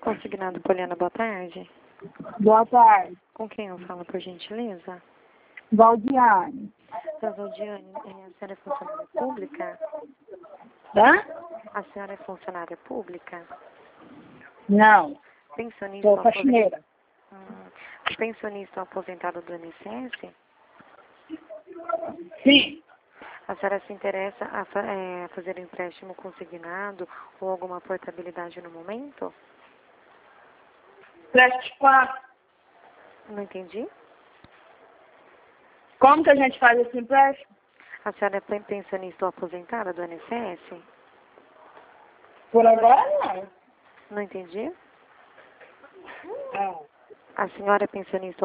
Consignado Poliana, boa tarde. Boa tarde. Com quem eu falo, por gentileza? Valdiane. Sra. Valdiane, a senhora é funcionária pública? Hã? A senhora é funcionária pública? Não, Pensionista sou ou faxineira. pensionista ou aposentado do INSS? Sim. A senhora se interessa a fazer empréstimo consignado ou alguma portabilidade no momento? Preste quatro. Não entendi. Como que a gente faz esse empréstimo? A senhora é pensionista ou aposentada do INSS? Por agora, não. Não entendi. Não. A senhora é pensionista